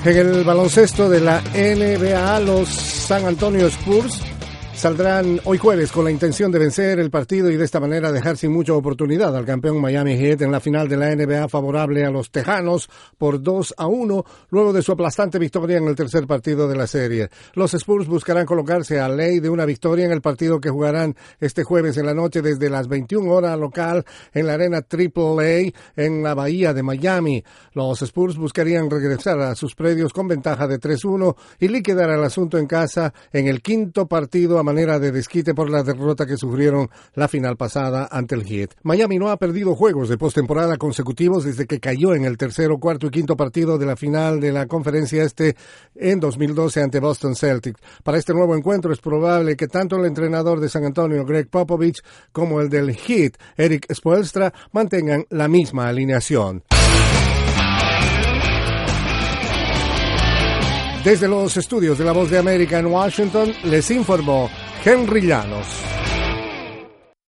En el baloncesto de la NBA, los San Antonio Spurs saldrán hoy jueves con la intención de vencer el partido y de esta manera dejar sin mucha oportunidad al campeón Miami Heat en la final de la NBA favorable a los Tejanos por 2-1 luego de su aplastante victoria en el tercer partido de la serie. Los Spurs buscarán colocarse a ley de una victoria en el partido que jugarán este jueves en la noche desde las 21 horas local en la arena AAA en la bahía de Miami. Los Spurs buscarían regresar a sus predios con ventaja de 3-1 y liquidar el asunto en casa en el quinto partido a manera de desquite por la derrota que sufrieron la final pasada ante el Heat. Miami no ha perdido juegos de postemporada consecutivos desde que cayó en el tercero, cuarto y quinto partido de la final de la Conferencia Este en 2012 ante Boston Celtics. Para este nuevo encuentro es probable que tanto el entrenador de San Antonio, Greg Popovich, como el del Heat, Erik Spoelstra, mantengan la misma alineación. Desde los estudios de La Voz de América en Washington, les informó Henry Llanos.